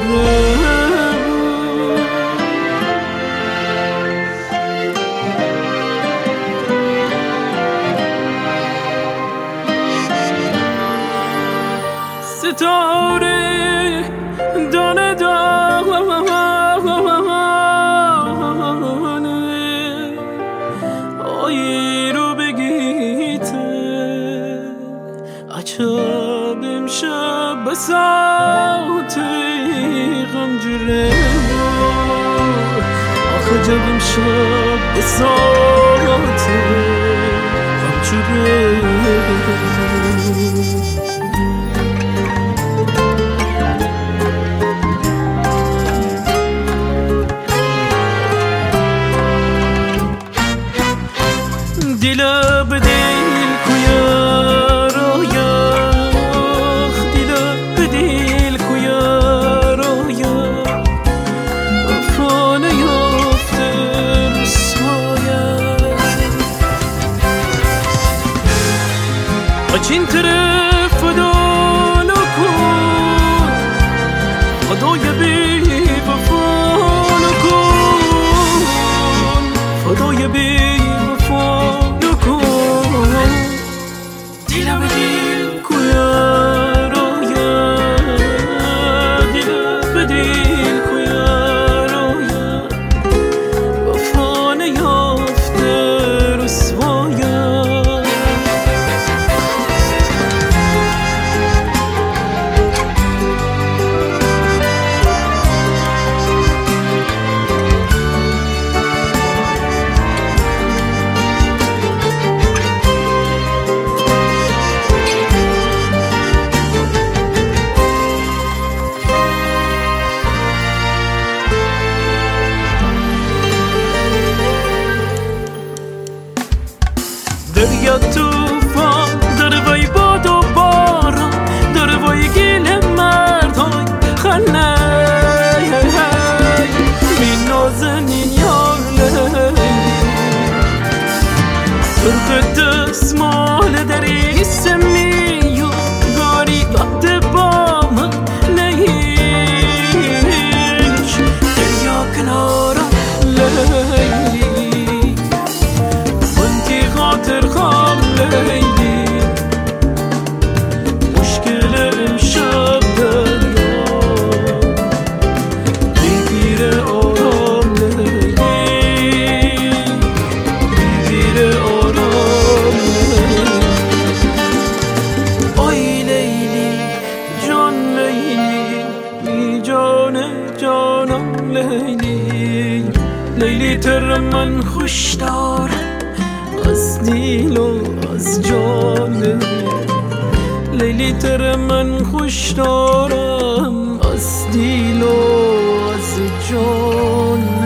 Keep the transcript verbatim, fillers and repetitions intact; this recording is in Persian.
جره ستاره دانه دانه آیی رو بگیته عجب امشب بساتی غم جره آخه جب امشب بساتی غم جره دل به دل کویا رویا دل به دل کویا رویا وفا نیافته رسوایم اچین طرف فدا نکن فدای بی وفا نکن فدای بی وفا دیلم دل کویا رویا دل به دل کویا رویا وفا نیافته رسوایم دریا توفان داره وای باد و باران داره وای گیل مردان خنه بی نازنین یار لیلی ترک دستمال دری سمیو گاری باد با من نیش دریا کنارم لیلی خاطر خام لیلی مشکل امشب دریا بگیره آرام لیلی بگیره آرام لیلی آی لیلی جان لیلی بی جان جانم لیلی لیلی تر من خوش دارم از دیل و از جان لیلی تر من خوش دارم از دیل و از جان